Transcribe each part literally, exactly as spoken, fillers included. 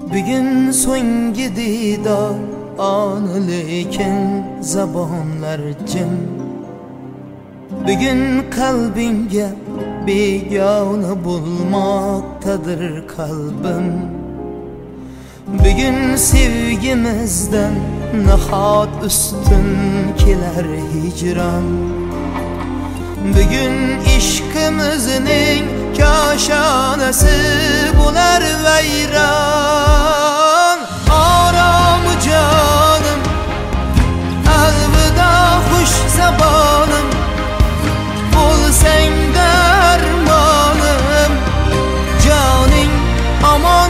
Bugün so'nggi didor ona lekin zabonlar jim. Bugün qalbingga begona bo'lmoqdadir qalbim. Bugün sevgimizdan nahot ustun kelar hicran. Bugün ishqimizning koshonasi bo'lar vayron. Orom jonim, alvida xush zabonim, bo'lsang darmonim, joning omon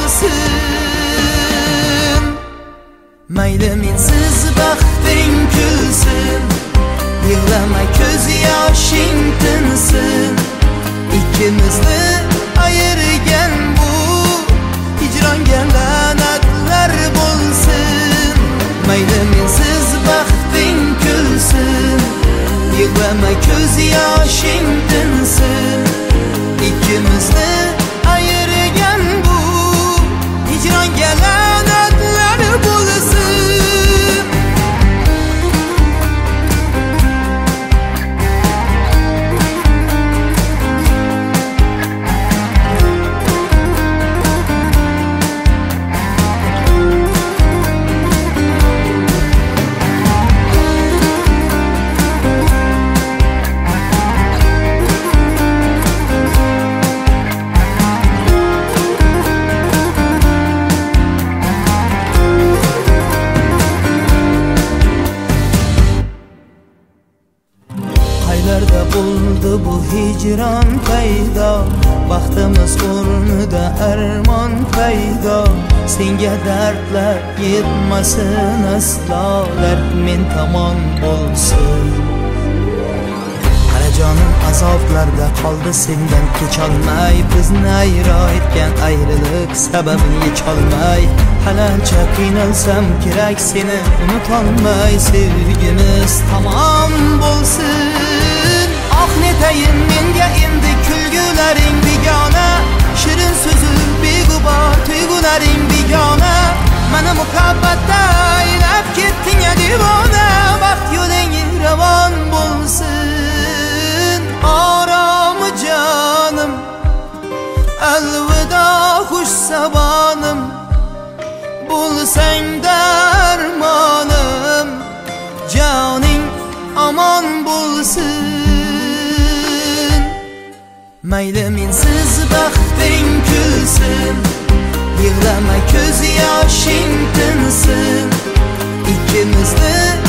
bo'lsin. Mayli mensiz baxting kulsin, yig'lama ko'z yoshing tinsin. İkimizni ayırgan bu hicronga la'natlar bo'lsin. Mayli mensiz baxting kulsin, yig'lama ko'z yoshing tinsin. İkimizni ayırgan bu hicronga la'natlar bo'lsin. Qaylarda bo'ldi bu hicron paydo, baxtimiz o'rnida armon paydo. Senga dardlar yetmasin aslo, dard men tomon bo'lsin. Qara jonim azoblarda qoldi sendan kecholmay, bizni ayro etgan ayriliq sababini yecholmay. Qalancha qiynalsam kerak seni unutolmay, sevgimiz tamom bo'lsin. Ah netayin menga endi kulgularing begona, shirin so'zi beg'ubor tuyg'ularing begona. Mana muhabbatda aylab ketding ya divona, baxt yo'ling ravon bo'lsin. Orom jonim, alvida xush sabonim, bo'lsang darmonim, joning omon bo'lsin. Mayli mensiz baxting kulsin, yig'lama ko'z yoshing tinsin. Ikkimizni